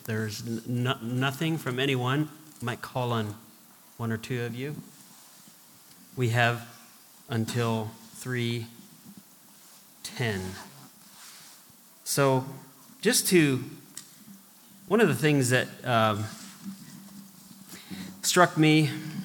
There's nothing from anyone. I might call on one or two of you. We have until 3:10. So one of the things that struck me,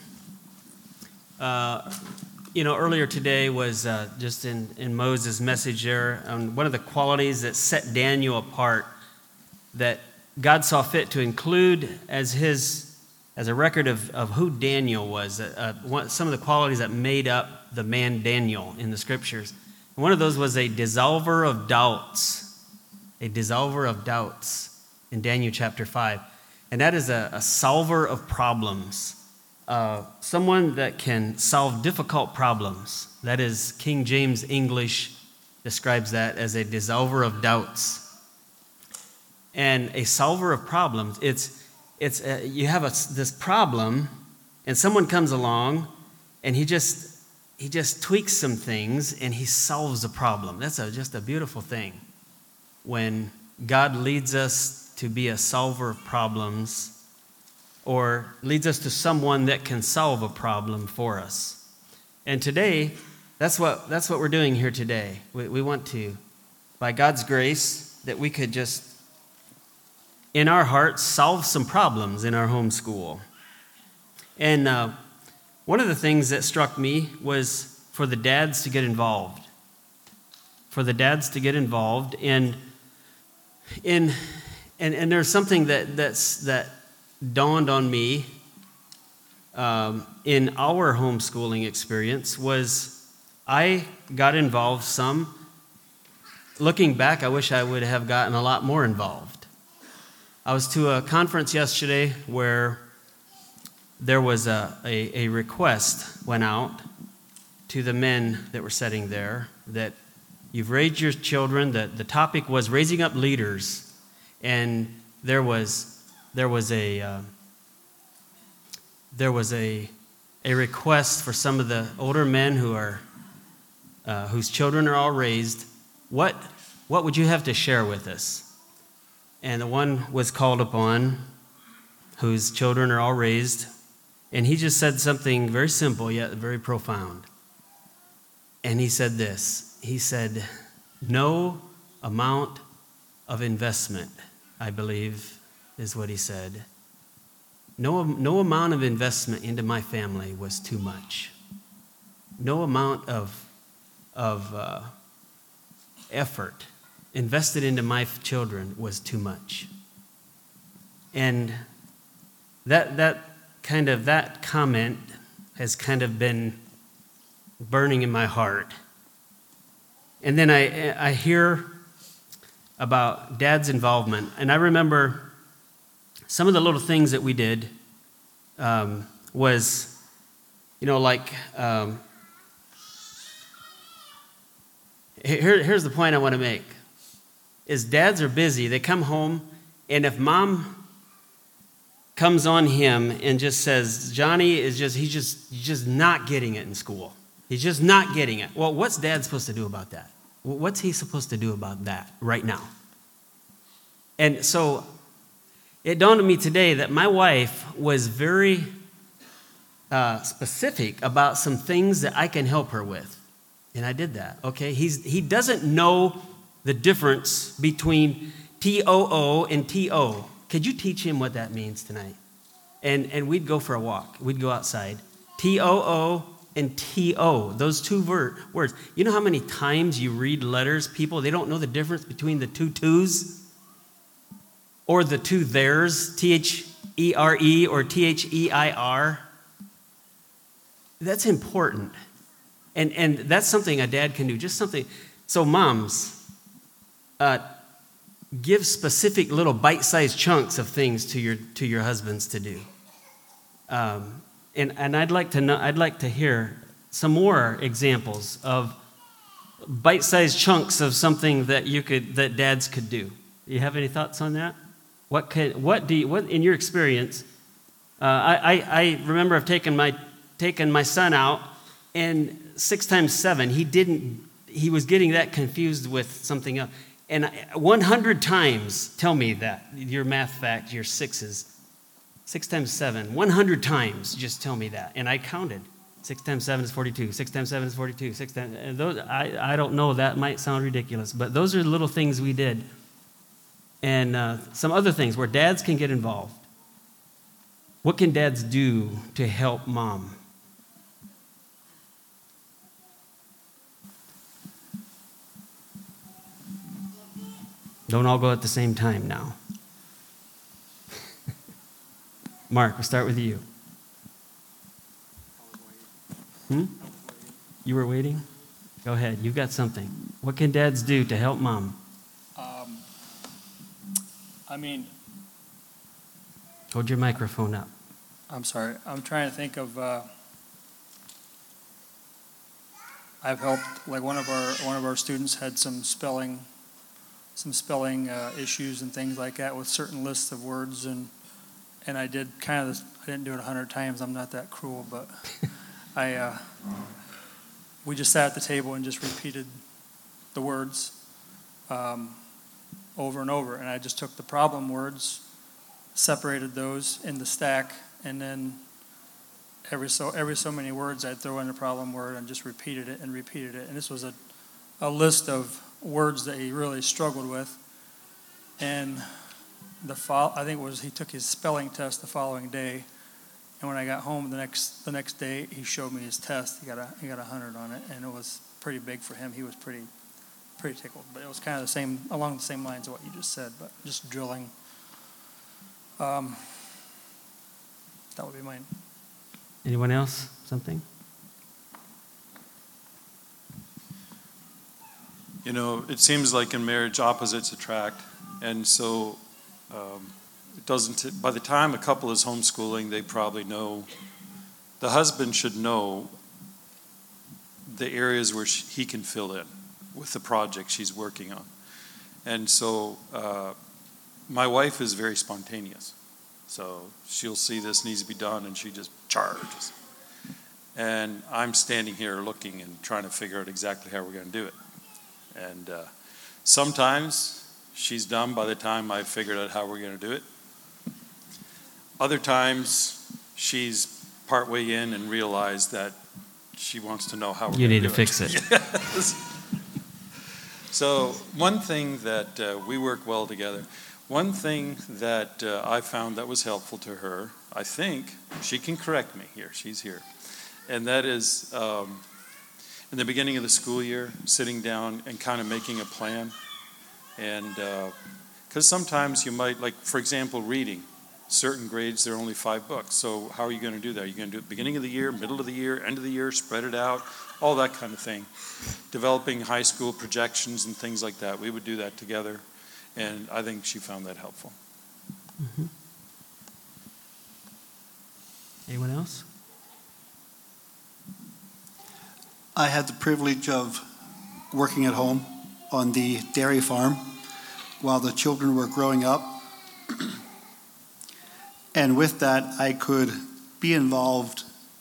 earlier today was just in Moses' message there, one of the qualities that set Daniel apart, that God saw fit to include as a record of who Daniel was, some of the qualities that made up the man Daniel in the scriptures. And one of those was a dissolver of doubts in Daniel chapter 5. And that is a solver of problems, someone that can solve difficult problems. That is, King James English describes that as a dissolver of doubts. And a solver of problems, you have this problem, and someone comes along, and he just tweaks some things, and he solves the problem. That's just a beautiful thing when God leads us to be a solver of problems, or leads us to someone that can solve a problem for us. And today, that's what we're doing here today. We want to, by God's grace, that we could just, in our hearts, solve some problems in our homeschool. And one of the things that struck me was for the dads to get involved. And there's something that dawned on me in our homeschooling experience was I got involved some. Looking back, I wish I would have gotten a lot more involved. I was to a conference yesterday where there was a request went out to the men that were sitting there that you've raised your children. The topic was raising up leaders, and there was a request for some of the older men whose children are all raised. What would you have to share with us? And the one was called upon, whose children are all raised, and he just said something very simple yet very profound. And he said this. He said, "No amount of investment," I believe is what he said. No amount of investment into my family was too much. No amount of effort invested into my children was too much. And that comment has kind of been burning in my heart. And then I hear about Dad's involvement, and I remember some of the little things that we did was, here's the point I want to make, is dads are busy. They come home, and if mom comes on him and just says, Johnny he's just not getting it in school. He's just not getting it. Well, what's dad supposed to do about that? What's he supposed to do about that right now? And so it dawned on me today that my wife was very specific about some things that I can help her with. And I did that, okay? He doesn't know the difference between T-O-O and T-O. Could you teach him what that means tonight? And we'd go for a walk. We'd go outside. T-O-O and T-O, those two words. You know how many times you read letters, people, they don't know the difference between the two twos or the two theirs, T-H-E-R-E or T-H-E-I-R? That's important. And that's something a dad can do, just something. So moms, give specific little bite-sized chunks of things to your husbands to do. And I'd like to hear some more examples of bite-sized chunks of something that dads could do. You have any thoughts on that? What in your experience? I remember I've taken my son out, and 6 times 7 he was getting that confused with something else. And 100 times, tell me that, your math fact, your sixes, 6 times 7, 100 times just tell me that. And I counted. 6 times 7 is 42. 6 times 7 is 42. 6 times, and those, I don't know, that might sound ridiculous, but those are little things we did. And some other things where dads can get involved. What can dads do to help mom? Don't all go at the same time now. Mark, we'll start with you. You were waiting? Go ahead. You've got something. What can dads do to help mom? Hold your microphone up. I'm sorry. I'm trying to think of. I've helped. Like one of our students had some spelling issues and things like that with certain lists of words, and I did kind of this. I didn't do it 100 times. I'm not that cruel, but we just sat at the table and just repeated the words over and over, and I just took the problem words, separated those in the stack, and then every so many words I'd throw in a problem word and just repeated it. And this was a list of words that he really struggled with. And I think it was he took his spelling test the following day, and when I got home the next day, he showed me his test. He got 100 on it, and it was pretty big for him. He was pretty tickled. But it was kind of along the same lines of what you just said, but just drilling. That would be mine. Anyone else? Something? You know, it seems like in marriage opposites attract, and so it doesn't. By the time a couple is homeschooling, they probably know. The husband should know the areas where he can fill in with the project she's working on, and so my wife is very spontaneous. So she'll see this needs to be done, and she just charges. And I'm standing here looking and trying to figure out exactly how we're going to do it. And sometimes she's done by the time I've figured out how we're going to do it. Other times she's partway in and realized that she wants to know how we're going to do it. You need to fix it. Yes. So one thing that we work well together. One thing that I found that was helpful to her, I think, she can correct me here, she's here, and that is in the beginning of the school year, sitting down and kind of making a plan. And because sometimes you might, like, for example, reading, certain grades, there are only 5 books. So how are you going to do that? Are you going to do it beginning of the year, middle of the year, end of the year, spread it out, all that kind of thing. Developing high school projections and things like that. We would do that together. And I think she found that helpful. Mm-hmm. Anyone else? I had the privilege of working at home on the dairy farm while the children were growing up. And with that, I could be involved.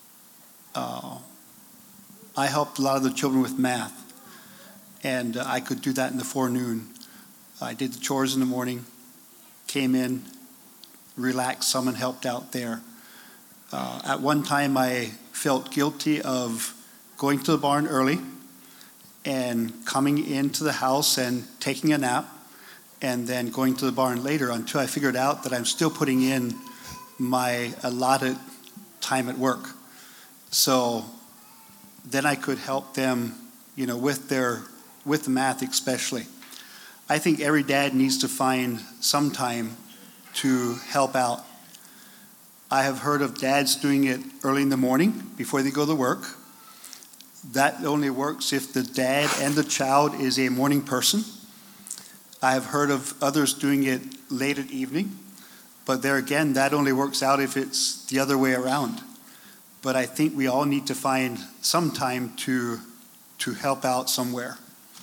I helped a lot of the children with math, and I could do that in the forenoon. I did the chores in the morning, came in, relaxed some, and helped out there. At one time, I felt guilty of going to the barn early and coming into the house and taking a nap and then going to the barn later until I figured out that I'm still putting in my allotted time at work. So then I could help them, with the math especially. I think every dad needs to find some time to help out. I have heard of dads doing it early in the morning before they go to work. That only works if the dad and the child is a morning person. I have heard of others doing it late at evening, but there again, that only works out if it's the other way around. But I think we all need to find some time to help out somewhere.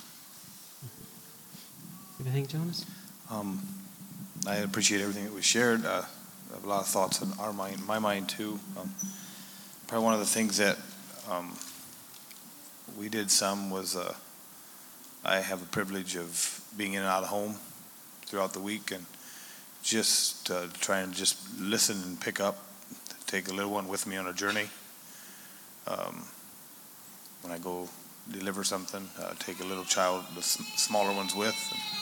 What do you think, Jonas? I appreciate everything that was shared. I have a lot of thoughts in my mind too. Probably one of the things that we did some was I have a privilege of being in and out of home throughout the week, and just try and just listen and pick up, take a little one with me on a journey. When I go deliver something, take a little child, the smaller ones with.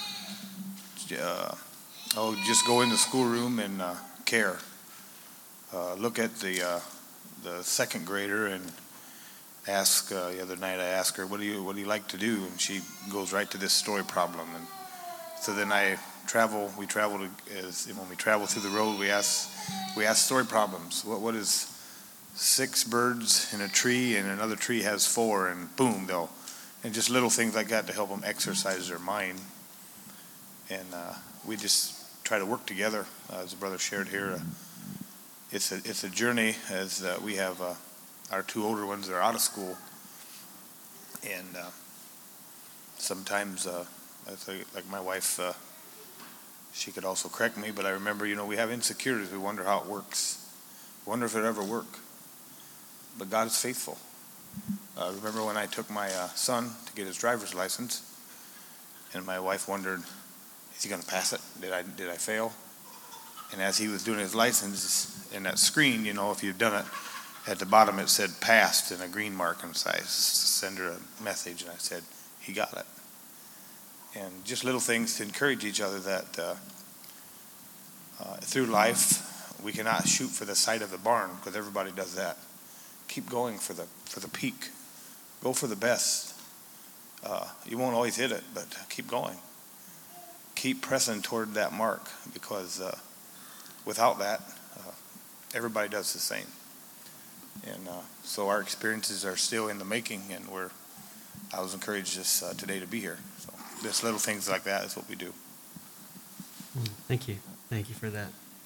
I'll just go in the schoolroom and care. Look at the second grader and ask. The other night I asked her, "What do you like to do?" And she goes right to this story problem. And so then we travel when we travel through the road, we ask story problems. What is 6 birds in a tree and another tree has 4, and boom, and just little things like that to help them exercise their mind. And we just try to work together, as the brother shared here. It's a journey, as we have our 2 older ones that are out of school, and sometimes like my wife, she could also correct me, but I remember, we have insecurities. We wonder how it works. Wonder if it ever work. But God is faithful. Remember when I took my son to get his driver's license, and my wife wondered, is he going to pass it? Did I fail? And as he was doing his license, in that screen, if you've done it, at the bottom it said passed in a green mark, and so I sent her a message, and I said, he got it. And just little things to encourage each other that through life, we cannot shoot for the side of the barn, because everybody does that. Keep going for the peak. Go for the best. You won't always hit it, but keep going. Keep pressing toward that mark, because without that, everybody does the same. And so our experiences are still in the making, and I was encouraged today to be here. So just little things like that is what we do. Thank you. Thank you for that.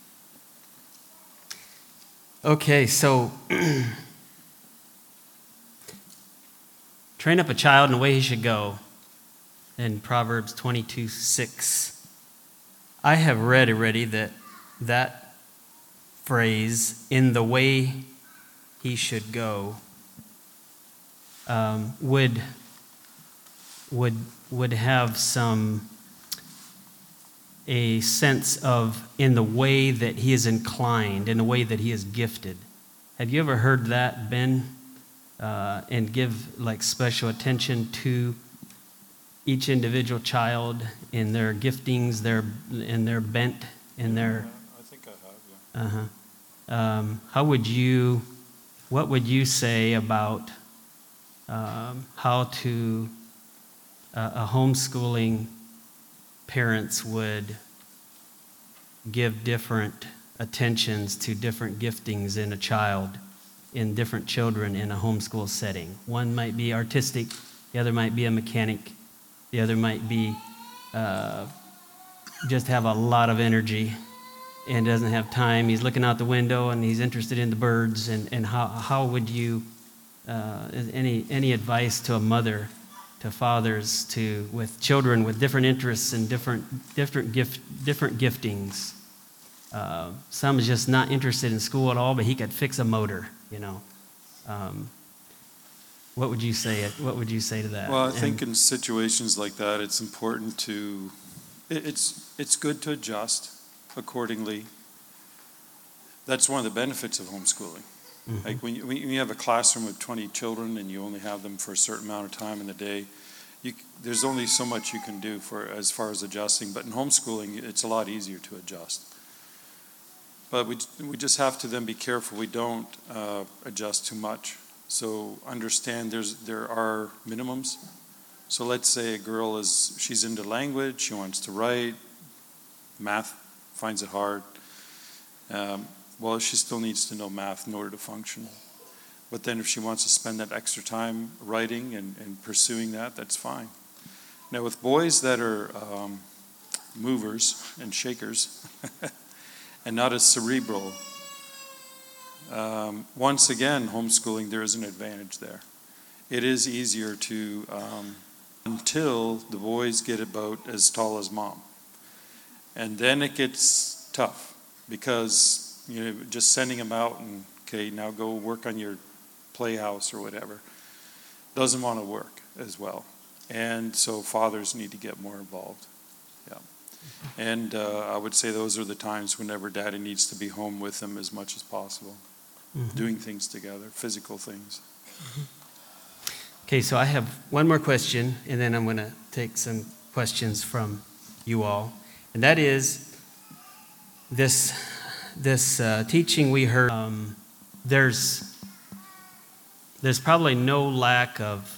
Okay, so train up a child in the way he should go, in Proverbs 22:6. I have read already that phrase, in the way he should go, would have a sense of in the way that he is inclined, in the way that he is gifted. Have you ever heard that, Ben? And give special attention to each individual child in their giftings, in their bent, in their. I think I have. Yeah. What would you say about how to a homeschooling parents would give different attentions to different giftings in a child, in different children in a homeschool setting? One might be artistic, the other might be a mechanic, the other might be just have a lot of energy and doesn't have time. He's looking out the window and he's interested in the birds. And how would you, any advice to a mother, to fathers, with children with different interests and different giftings? Some is just not interested in school at all, but he could fix a motor, What would you say? What would you say to that? Well, I think in situations like that, it's important to, it's good to adjust accordingly. That's one of the benefits of homeschooling. Mm-hmm. Like when you have a classroom of 20 children and you only have them for a certain amount of time in the day, there's only so much you can do as far as adjusting. But in homeschooling, it's a lot easier to adjust. But we just have to then be careful we don't adjust too much. So understand there are minimums. So let's say a girl she's into language, she wants to write, math, finds it hard. Well, she still needs to know math in order to function. But then if she wants to spend that extra time writing and pursuing that, that's fine. Now with boys that are movers and shakers and not as cerebral, once again, homeschooling, there is an advantage there. It is easier to, until the boys get about as tall as mom. And then it gets tough because, just sending them out and, okay, now go work on your playhouse or whatever, doesn't want to work as well. And so fathers need to get more involved. Yeah. And I would say those are the times whenever daddy needs to be home with them as much as possible, doing things together, physical things. Okay, so I have one more question, and then I'm going to take some questions from you all. And that is this teaching we heard. There's probably no lack of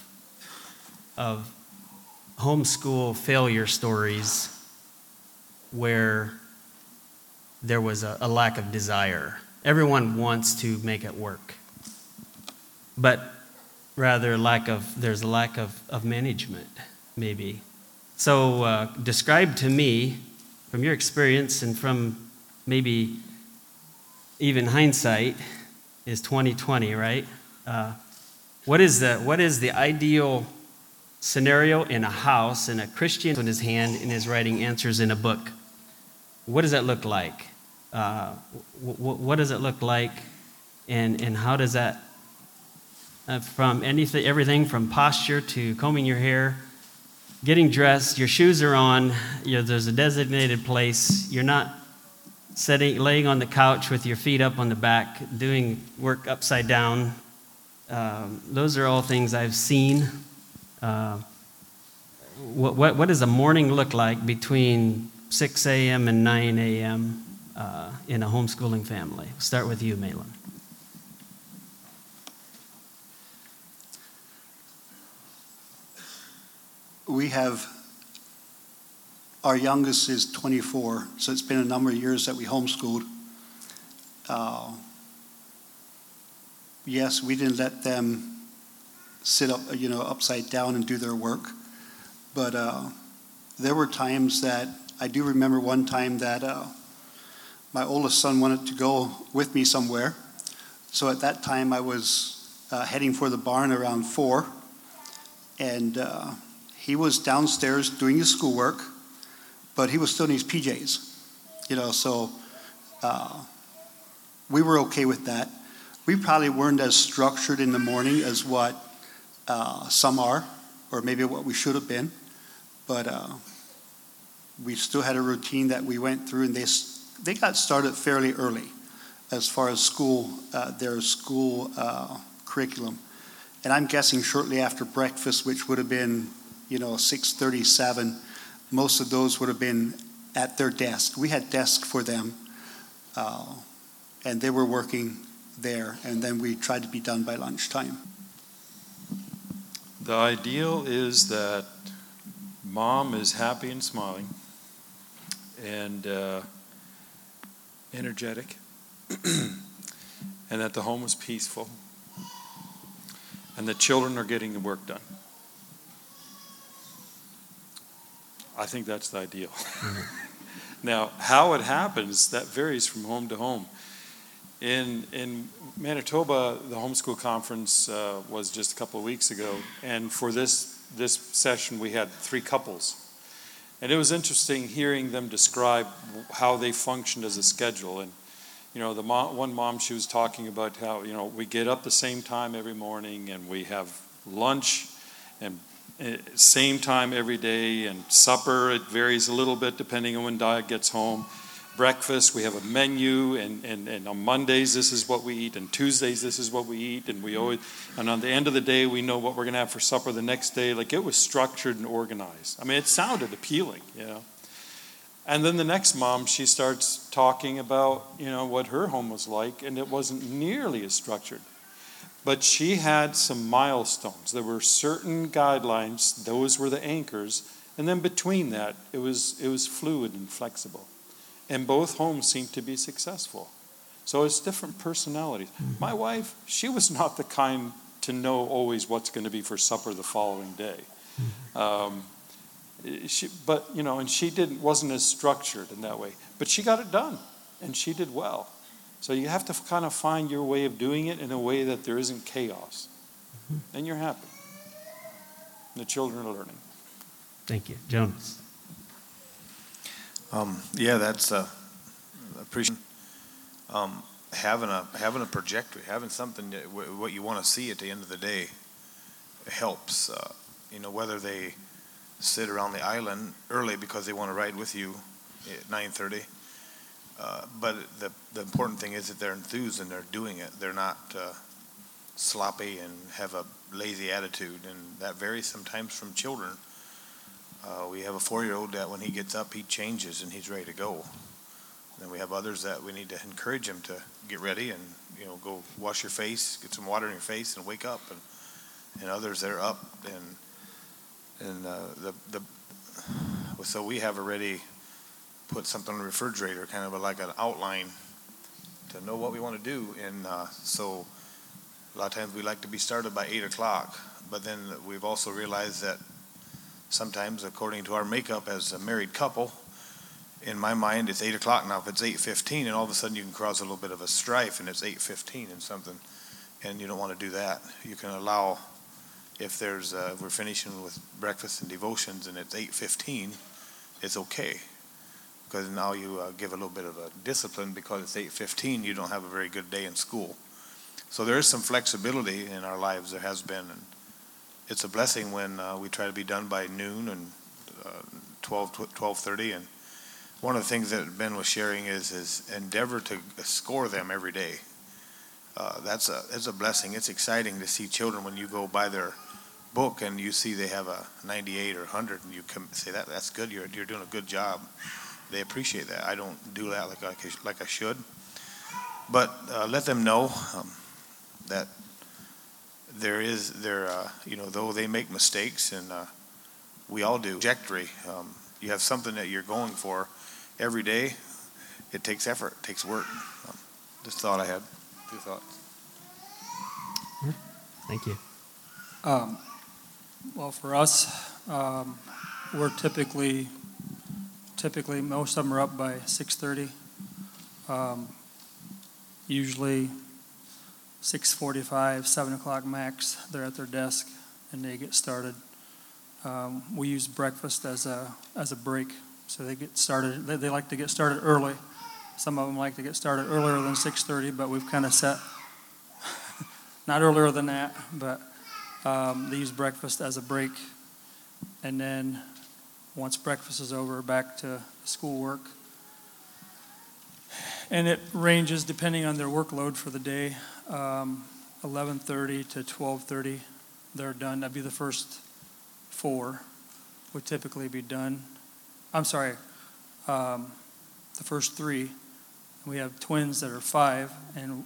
homeschool failure stories where there was a lack of desire. Everyone wants to make it work, but rather there's a lack of management, maybe. So describe to me, from your experience and from maybe even hindsight is 2020, right? What is the ideal scenario in a house and a Christian in his hand and is writing answers in a book? What does that look like? What does it look like, and how does that from everything from posture to combing your hair, getting dressed, your shoes are on, there's a designated place, you're not laying on the couch with your feet up on the back, doing work upside down. Those are all things I've seen. What does a morning look like between 6 a.m. and 9 a.m. In a homeschooling family? We'll start with you, Malin. We have, our youngest is 24, so it's been a number of years that we homeschooled. Yes, we didn't let them sit up, upside down and do their work. But there were times that, I do remember one time that my oldest son wanted to go with me somewhere. So at that time I was heading for the barn around 4, and he was downstairs doing his schoolwork, but he was still in his PJs, so we were okay with that. We probably weren't as structured in the morning as what some are, or maybe what we should have been, but we still had a routine that we went through, and they got started fairly early as far as their school curriculum. And I'm guessing shortly after breakfast, which would have been 6:37, most of those would have been at their desk. We had desks for them, and they were working there, and then we tried to be done by lunchtime. The ideal is that mom is happy and smiling and energetic, and that the home is peaceful, and the children are getting the work done. I think that's the ideal. Now, how it happens, that varies from home to home. In Manitoba, the homeschool conference was just a couple of weeks ago, and for this session we had 3 couples. And it was interesting hearing them describe how they functioned as a schedule. And the one mom, she was talking about how we get up the same time every morning, and we have lunch and same time every day, and supper, it varies a little bit depending on when Dad gets home. Breakfast, we have a menu, and on Mondays this is what we eat, and Tuesdays this is what we eat, and on the end of the day we know what we're going to have for supper the next day. Like, it was structured and organized. I mean, it sounded appealing, And then the next mom, she starts talking about what her home was like, and it wasn't nearly as structured. But she had some milestones. There were certain guidelines, those were the anchors, and then between that it was fluid and flexible. And both homes seemed to be successful. So it's different personalities. My wife, she was not the kind to know always what's going to be for supper the following day. And she wasn't as structured in that way. But she got it done, and she did well. So you have to kind of find your way of doing it in a way that there isn't chaos. And you're happy. And the children are learning. Thank you. Jonas. That's appreciate having a projector, having something what you want to see at the end of the day helps. whether they sit around the island early because they want to ride with you at 9:30. But the important thing is that they're enthused and they're doing it. They're not sloppy and have a lazy attitude, and that varies sometimes from children. We have a 4-year-old that when he gets up, he changes and he's ready to go. Then we have others that we need to encourage him to get ready and go wash your face, get some water in your face, and wake up. And others that are up so we have already put something on the refrigerator, kind of like an outline to know what we want to do. And so a lot of times we like to be started by 8 o'clock, but then we've also realized that sometimes, according to our makeup as a married couple, in my mind it's 8 o'clock now. If it's 8:15, and all of a sudden you can cause a little bit of a strife, and it's 8:15 and something, and you don't want to do that. You can allow, if we're finishing with breakfast and devotions, and it's 8:15, it's okay. Because now you give a little bit of a discipline. Because it's 8:15, you don't have a very good day in school. So there is some flexibility in our lives. There has been, and it's a blessing when we try to be done by noon and 12:30. And one of the things that Ben was sharing is endeavor to score them every day. It's a blessing. It's exciting to see children when you go by their book and you see they have a 98 or 100, and you say that's good. You're doing a good job. They appreciate that. I don't do that like I should, but let them know that though they make mistakes, and we all do. Trajectory. You have something that you're going for every day. It takes effort. It takes work. Just thought I had 2 thoughts. Thank you. Well, for us, we're typically most of them are up by 6:30. Usually 6:45, 7 o'clock max, they're at their desk and they get started. We use breakfast as a break, so they get started. They like to get started early. Some of them like to get started earlier than 6:30, but we've kind of set not earlier than that, but they use breakfast as a break, and then once breakfast is over, back to schoolwork. And it ranges depending on their workload for the day. 11:30 to 12:30, they're done. That'd be the first 4 would typically be done. I'm sorry, the first 3. We have twins that are 5, and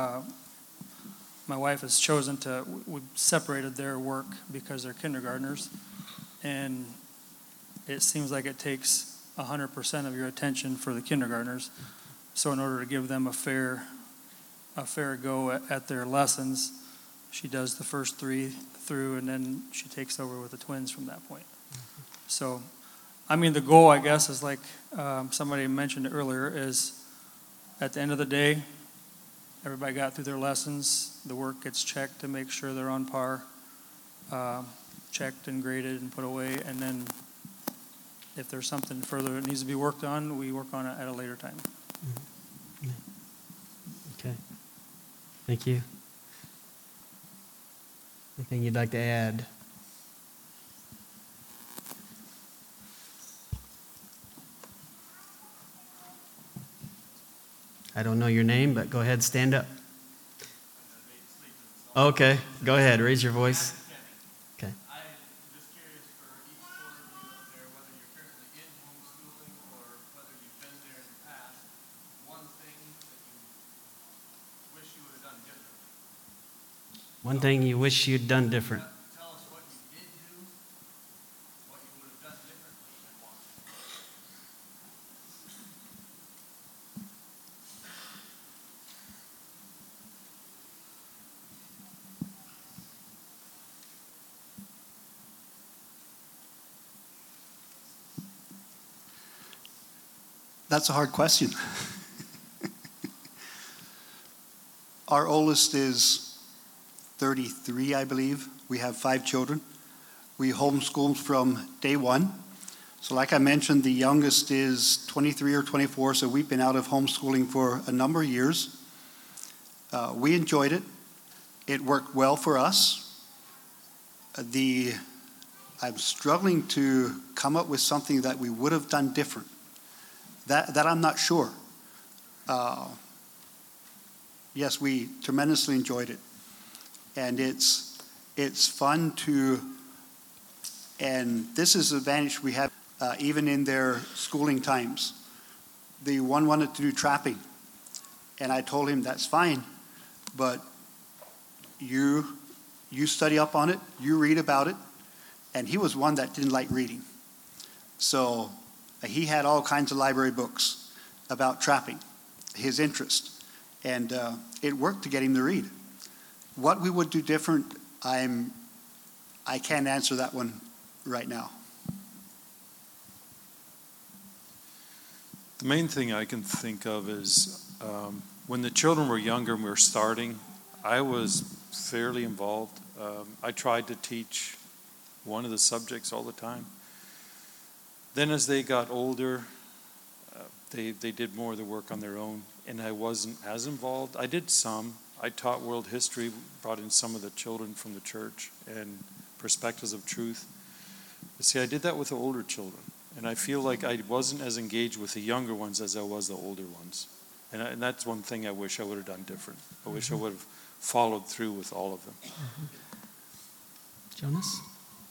my wife has chosen we separated their work because they're kindergartners, and it seems like it takes 100% of your attention for the kindergartners. So in order to give them a fair go at their lessons, she does the first 3 through, and then she takes over with the twins from that point. So, I mean, the goal, I guess, is like somebody mentioned earlier, is at the end of the day, everybody got through their lessons, the work gets checked to make sure they're on par, checked and graded and put away, and then if there's something further that needs to be worked on, we work on it at a later time. Okay. Thank you. Anything you'd like to add? I don't know your name, but go ahead, stand up. Okay, go ahead, raise your voice. Okay. I'm just curious for each one of you up there, whether you're currently in homeschooling or whether you've been there in the past, one thing that you wish you would have done differently. One thing you wish you'd done different. Tell us what you did do, what you would have done differently, and why. That's a hard question. Our oldest is 33, I believe. We have 5 children. We homeschooled from day one. So like I mentioned, the youngest is 23 or 24, so we've been out of homeschooling for a number of years. We enjoyed it. It worked well for us. The I'm struggling to come up with something that we would have done different. That I'm not sure. Yes, we tremendously enjoyed it. And it's fun to, and this is an advantage we have even in their schooling times. The one wanted to do trapping. And I told him, that's fine, but you study up on it, you read about it. And he was one that didn't like reading. So he had all kinds of library books about trapping, his interest. And it worked to get him to read. What we would do different, I can't answer that one right now. The main thing I can think of is when the children were younger and we were starting, I was fairly involved. I tried to teach one of the subjects all the time. Then as they got older, they did more of the work on their own, and I wasn't as involved. I did some. I taught world history, brought in some of the children from the church and perspectives of truth. But see, I did that with the older children, and I feel like I wasn't as engaged with the younger ones as I was the older ones. And that's one thing I wish I would have done different. I wish I would have followed through with all of them. Jonas?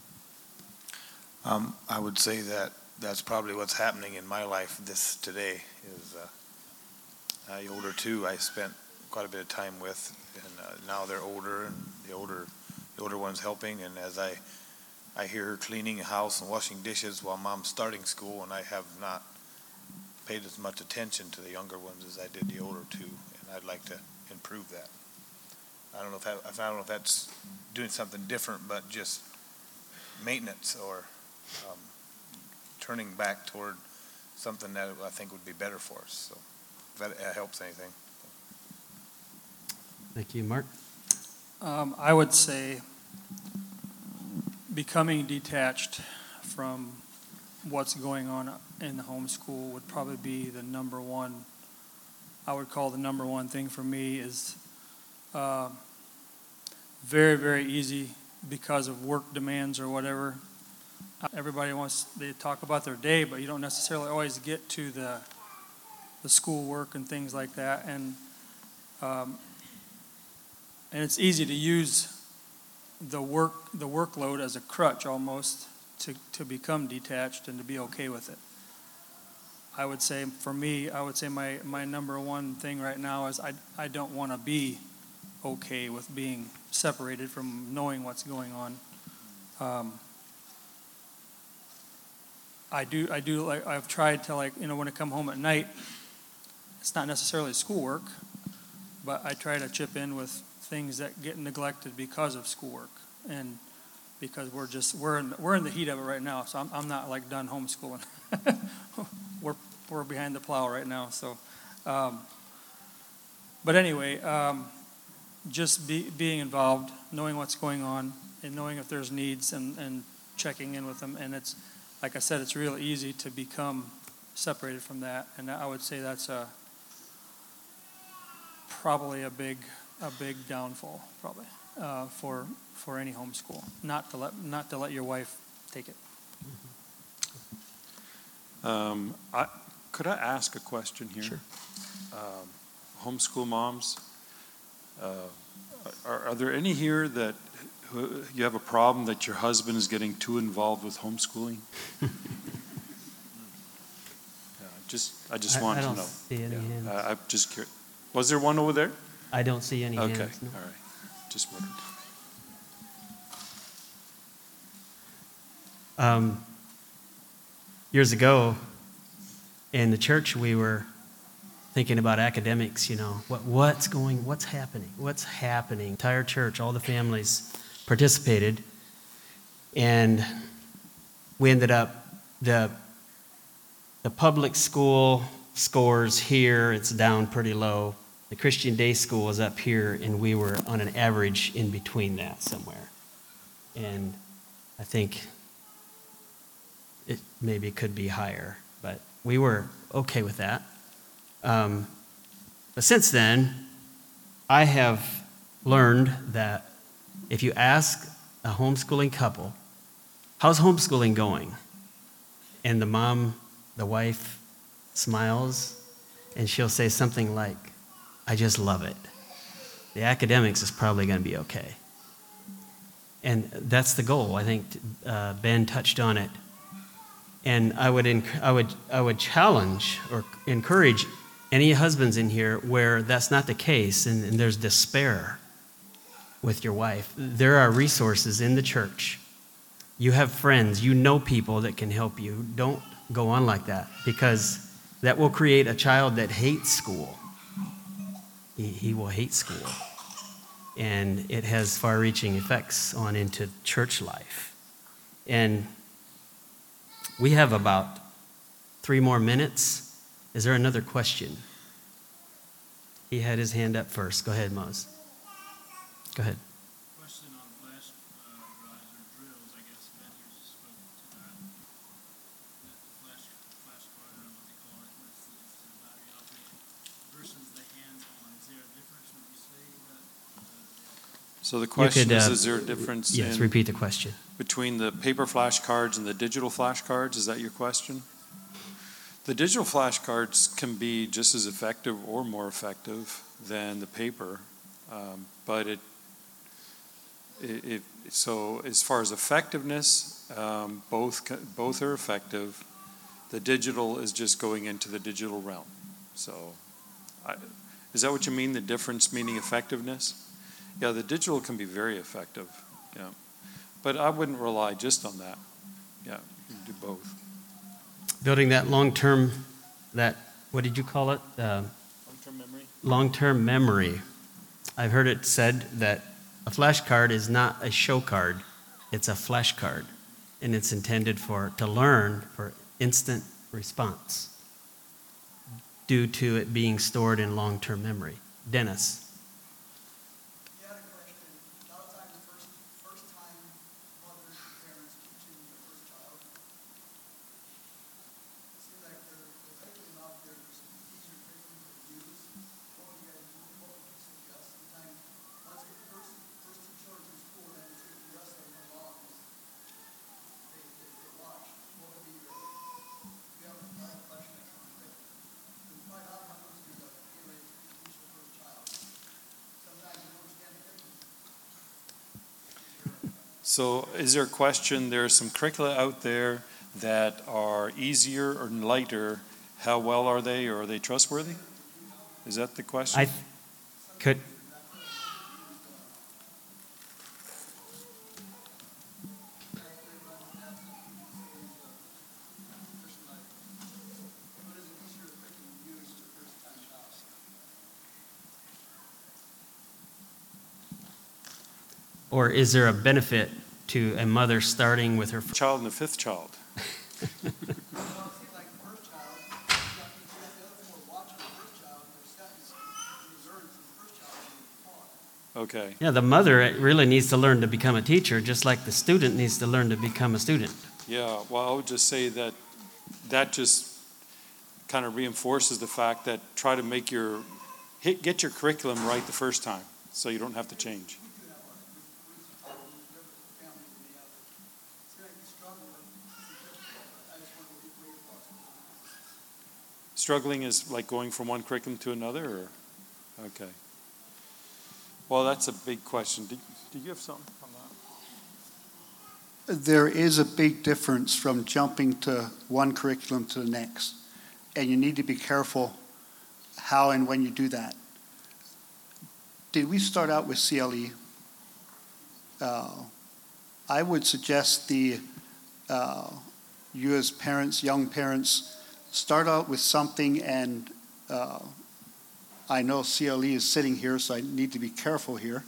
I would say that that's probably what's happening in my life today is the older two I spent quite a bit of time with, and now they're older, and the older one's helping, and as I hear her cleaning a house and washing dishes while Mom's starting school, and I have not paid as much attention to the younger ones as I did the older two, and I'd like to improve that. I don't know if that's doing something different, but just maintenance or turning back toward something that I think would be better for us. So if that helps anything. Thank you, Mark. I would say becoming detached from what's going on in the homeschool would probably be the number one. I would call the number one thing for me is very, very easy because of work demands or whatever. Everybody they talk about their day, but you don't necessarily always get to the school work and things like that. And it's easy to use the workload as a crutch almost to become detached and to be okay with it. I would say for me, my number one thing right now is I don't want to be okay with being separated from knowing what's going on. I do like I've tried to when I come home at night, it's not necessarily schoolwork, but I try to chip in with things that get neglected because of schoolwork and because we're in the heat of it right now. So I'm not done homeschooling. we're behind the plow right now. So, but anyway, just being involved, knowing what's going on, and knowing if there's needs and checking in with them. And it's, like I said, it's real easy to become separated from that. And I would say that's probably a big downfall, probably for any homeschool. Not to let your wife take it. Could I ask a question here? Sure. Homeschool moms, are there any here that you have a problem that your husband is getting too involved with homeschooling? I just want to know. I don't see any hands. I'm just curious. Was there one over there? I don't see any hands. Okay, No. all right. Just wondered. Years ago, in the church, we were thinking about academics. What's happening? Entire church, all the families participated, and we ended up the public school scores here. It's down pretty low. The Christian day school was up here, and we were on an average in between that somewhere. And I think it maybe could be higher, but we were okay with that. But since then, I have learned that if you ask a homeschooling couple how's homeschooling going? And the wife smiles, and she'll say something like, I just love it. The academics is probably going to be okay. And that's the goal. I think Ben touched on it. And I would challenge or encourage any husbands in here where that's not the case and there's despair with your wife. There are resources in the church. You have friends. You know people that can help you. Don't go on like that, because that will create a child that hates school. He will hate school. And it has far-reaching effects on into church life. And we have about 3 more minutes. Is there another question? He had his hand up first. Go ahead, Moz. Go ahead. Question on flash drives or drills, I guess Ben here spoke to that. That flashcard, I don't know what they call it, it's the battery operated versus the hands-on. Is there a difference when you say that? So the question is there a difference Yes, repeat the question. between the paper flashcards and the digital flashcards? Is that your question? The digital flashcards can be just as effective or more effective than the paper, but so as far as effectiveness, both are effective. The digital is just going into the digital realm. So, is that what you mean? The difference meaning effectiveness? Yeah, the digital can be very effective. Yeah, but I wouldn't rely just on that. Yeah, you can do both. Building that long-term, what did you call it? Long-term memory. Long-term memory. I've heard it said that a flash card is not a show card, it's a flash card, and it's intended to learn for instant response due to it being stored in long-term memory. Dennis. You had a question. A lot of times, first time mothers and parents teaching their first child. It seems like there's curriculum out there, there's some easier curriculum to use. What would you guys do? What would you suggest? Sometimes, once the first 2 children in school, then the rest of them come along. They watch. What would be your, you have a question that comes quick. And quite often, how much do you get ready to teach the first child? Sometimes you don't understand the curriculum. So is there a question, there are some curricula out there that are easier or lighter. How well are they, or are they trustworthy? Is that the question? I could. Or is there a benefit to a mother starting with her Child and the 5th child. Okay. Yeah, the mother really needs to learn to become a teacher, just like the student needs to learn to become a student. Yeah, well, I would just say that just kind of reinforces the fact that try to make get your curriculum right the first time, so you don't have to change. Struggling is like going from one curriculum to another, or? Okay. Well, that's a big question. Did you have something on that? There is a big difference from jumping to one curriculum to the next, and you need to be careful how and when you do that. Did we start out with CLE? I would suggest you as parents, young parents, start out with something, and I know CLE is sitting here, so I need to be careful here.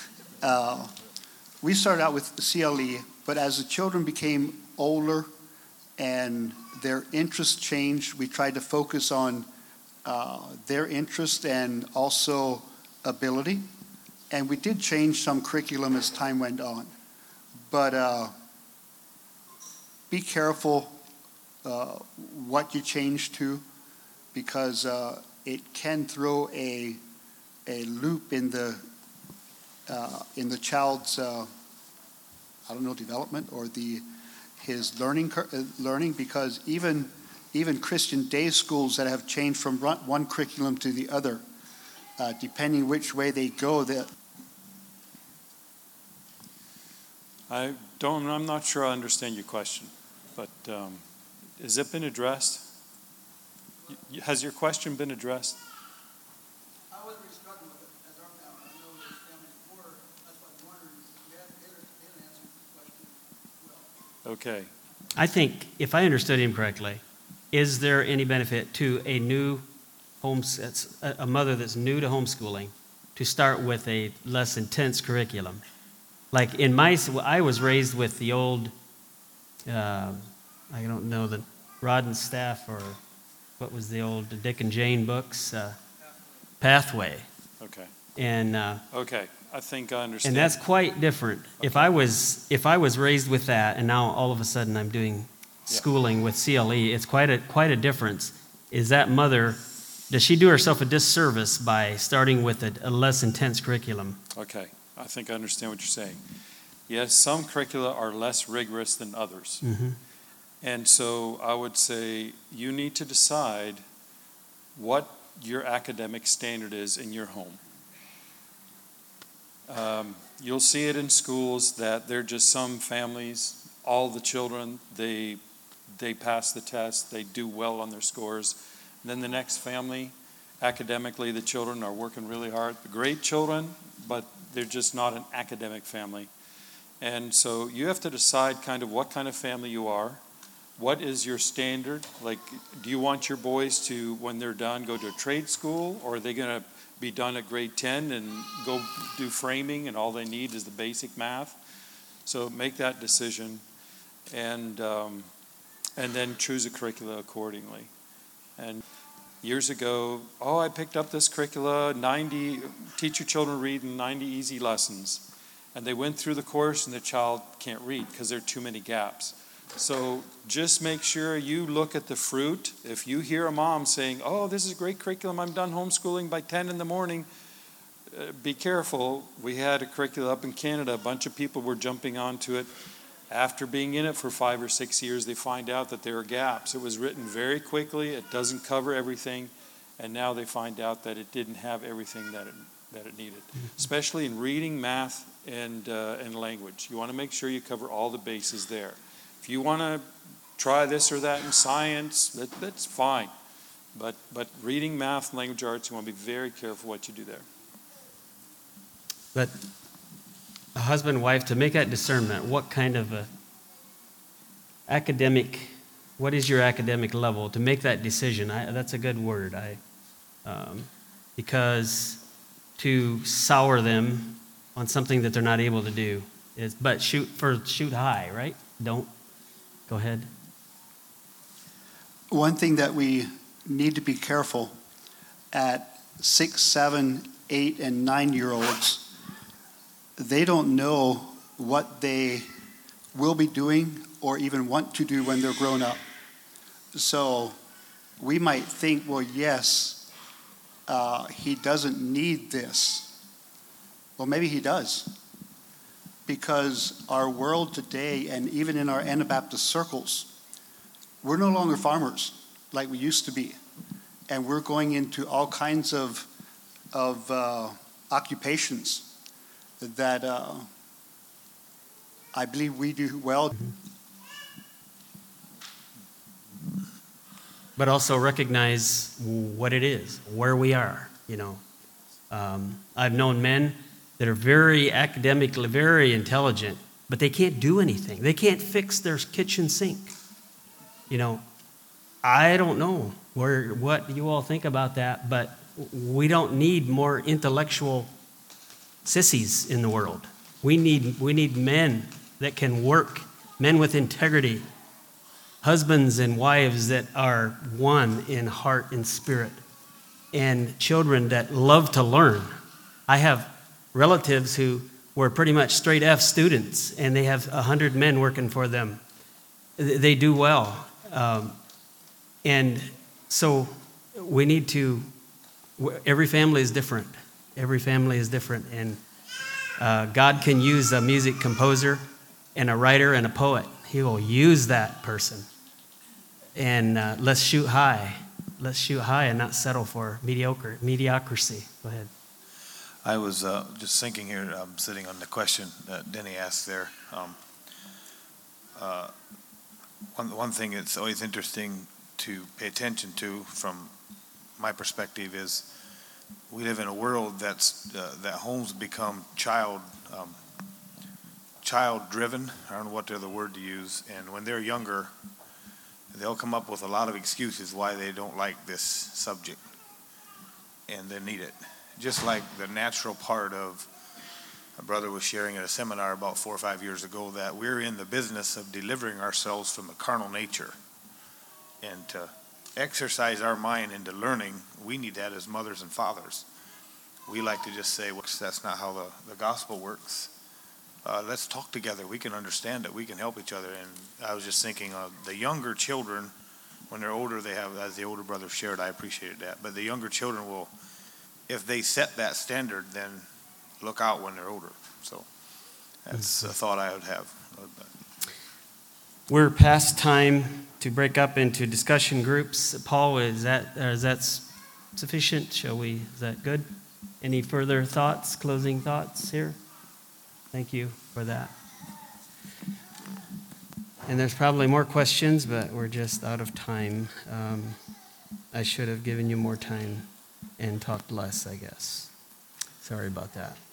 We started out with CLE, but as the children became older and their interests changed, we tried to focus on their interest and also ability. And we did change some curriculum as time went on. But be careful what you change to, because it can throw a loop in the child's development, or his learning, because even Christian day schools that have changed from one curriculum to the other, depending which way they go, I'm not sure I understand your question, but has it been addressed? Has your question been addressed? I wasn't really struggling with it as our family. I know this family's poor. That's why I'm wondering if you had an answer to the question well. Okay. I think, if I understood him correctly, is there any benefit to a new a mother that's new to homeschooling to start with a less intense curriculum? Like I was raised with the old, I don't know, the Rod and Staff, or what was the old Dick and Jane books? Pathway. Okay. And Okay. I think I understand. and that's quite different. Okay. If I was raised with that, and now all of a sudden I'm doing schooling with CLE, it's quite a difference. Is that mother, does she do herself a disservice by starting with a less intense curriculum? Okay. I think I understand what you're saying. Yes, some curricula are less rigorous than others. Mm-hmm. And so I would say you need to decide what your academic standard is in your home. You'll see it in schools that there are just some families, all the children, they pass the test, they do well on their scores. And then the next family, academically, the children are working really hard. The great children, but they're just not an academic family. And so you have to decide kind of what kind of family you are. What is your standard? Like, do you want your boys to, when they're done, go to a trade school? Or are they going to be done at grade 10 and go do framing and all they need is the basic math? So make that decision and then choose a curricula accordingly. And years ago, I picked up this curricula, teach your children to read in 90 easy lessons. And they went through the course and the child can't read because there are too many gaps. So just make sure you look at the fruit. If you hear a mom saying, this is a great curriculum, I'm done homeschooling by 10 in the morning, be careful. We had a curriculum up in Canada, a bunch of people were jumping onto it. After being in it for 5 or 6 years, they find out that there are gaps. It was written very quickly, it doesn't cover everything, and now they find out that it didn't have everything that it needed, especially in reading, math, and language. You want to make sure you cover all the bases there. If you want to try this or that in science, that's fine. But reading, math, and language arts, you want to be very careful what you do there. But a husband and wife, to make that discernment, what kind of what is your academic level? To make that decision, that's a good word. Because to sour them on something that they're not able to do but shoot high, right? Don't. Go ahead. one thing that we need to be careful at 6, 7, 8, and 9-year-olds, they don't know what they will be doing or even want to do when they're grown up. So we might think, well, yes, he doesn't need this. Well, maybe he does. Because our world today, and even in our Anabaptist circles, we're no longer farmers like we used to be. And we're going into all kinds of occupations that I believe we do well. But also recognize what it is, where we are, I've known men that are very academically, very intelligent, but they can't do anything. They can't fix their kitchen sink. I don't know what you all think about that, but we don't need more intellectual sissies in the world. We need men that can work, men with integrity, husbands and wives that are one in heart and spirit, and children that love to learn. I have relatives who were pretty much straight F students, and they have 100 men working for them. They do well. And so we need to, every family is different. Every family is different. And God can use a music composer and a writer and a poet. He will use that person. And let's shoot high. Let's shoot high and not settle for mediocrity. Go ahead. I was just thinking here, sitting on the question that Denny asked there. One thing that's always interesting to pay attention to from my perspective is we live in a world that homes become child-driven. I don't know what other word to use. And when they're younger, they'll come up with a lot of excuses why they don't like this subject, and they need it. Just like the natural part of, a brother was sharing at a seminar about 4 or 5 years ago, that we're in the business of delivering ourselves from the carnal nature. And to exercise our mind into learning, we need that as mothers and fathers. We like to just say, well, that's not how the gospel works. Let's talk together. We can understand it. We can help each other. And I was just thinking of the younger children, when they're older, they have, as the older brother shared, I appreciated that. But the younger children will, if they set that standard, then look out when they're older. So that's a thought I would have. We're past time to break up into discussion groups. Paul, is that sufficient? Is that good? Any further thoughts, closing thoughts here? Thank you for that. And there's probably more questions, but we're just out of time. I should have given you more time and talked less, I guess. Sorry about that.